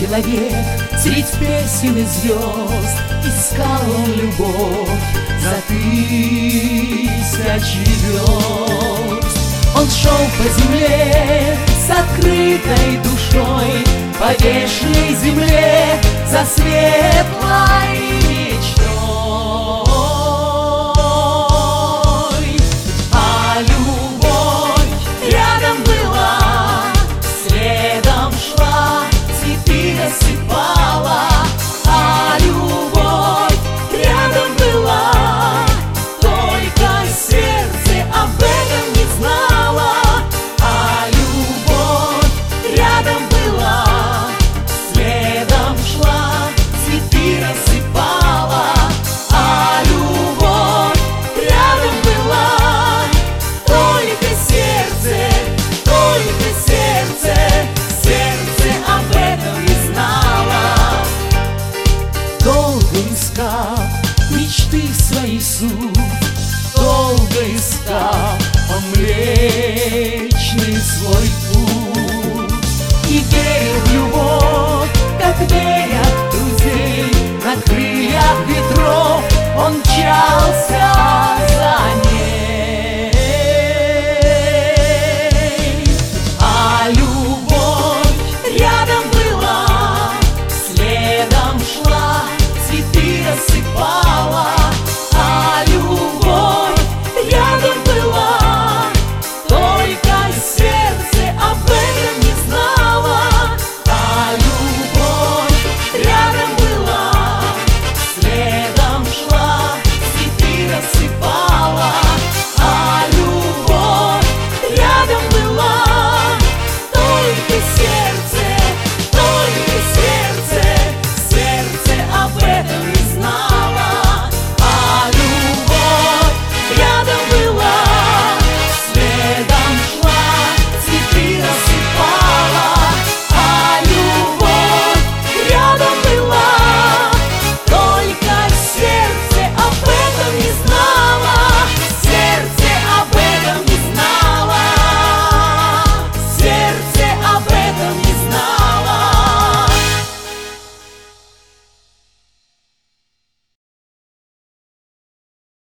человек средь песен и звезд, искал он любовь за тысячи верст. Он шел по земле с открытой душой, по вечной земле за светлой мечтой. А любовь рядом была, следом шла, цветы рассыпала. А любовь рядом была, только сердце об этом не знало. А любовь рядом была, следом шла, цветы рассыпала. А любовь рядом была, только сердце, сердце об этом не знало. Долго искал мечты своей суть, долго искал он млечный свой путь. И верил в любовь, как верят в друзей. На крыльях ветров он мчался за